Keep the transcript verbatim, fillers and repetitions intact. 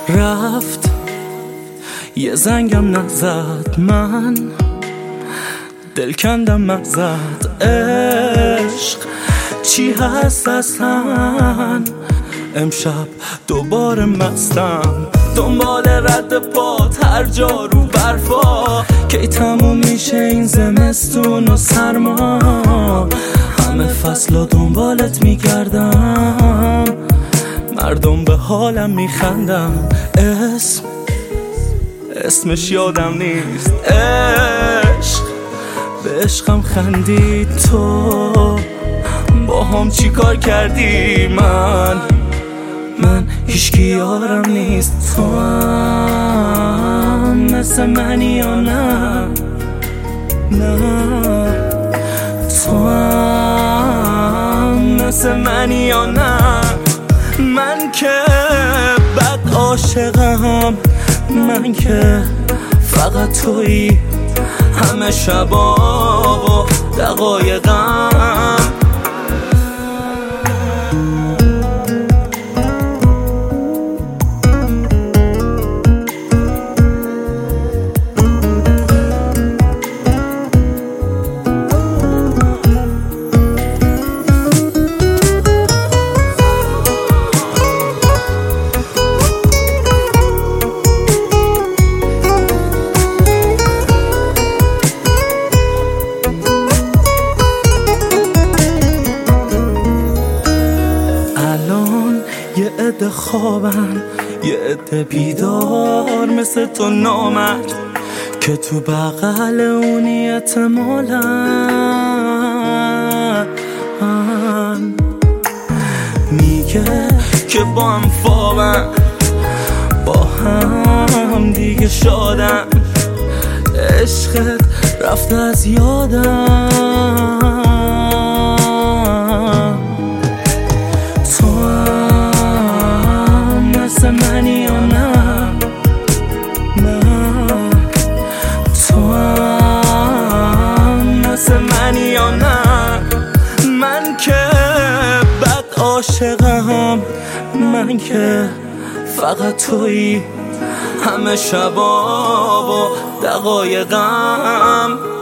رفت یه زنگم نزد، من دل کندم ازت. عشق چی هست اصلا؟ امشب دوباره مستم، دنبال رد پات هر جا رو برفا. کی تموم میشه این زمستون و سرما؟ همه فصلا دنبالت میگردم، مردم به حالم میخندم. اسم اسمش یادم نیست. عشق به عشقم خندید. تو با هم چی کار کردی؟ من من هیچکی یارم نیست. تو هم مثل منی یا نه؟ نه تو هم مثل منی یا نه؟ من که بد عاشقم، من که فقط تویی همه شبا و دقایقم. یه عده خوابن، یه عده بیدار مثل تو نامرد که تو بغل اونی احتمالن. میگه که با هم خوابن، با هم دیگه شادن. عشقت رفته از یادم. مثل منی یا نه؟ نه تو هم مثل منی یا نه؟ من که بد عاشقم، من که فقط تویی همه شبا و دقایقم.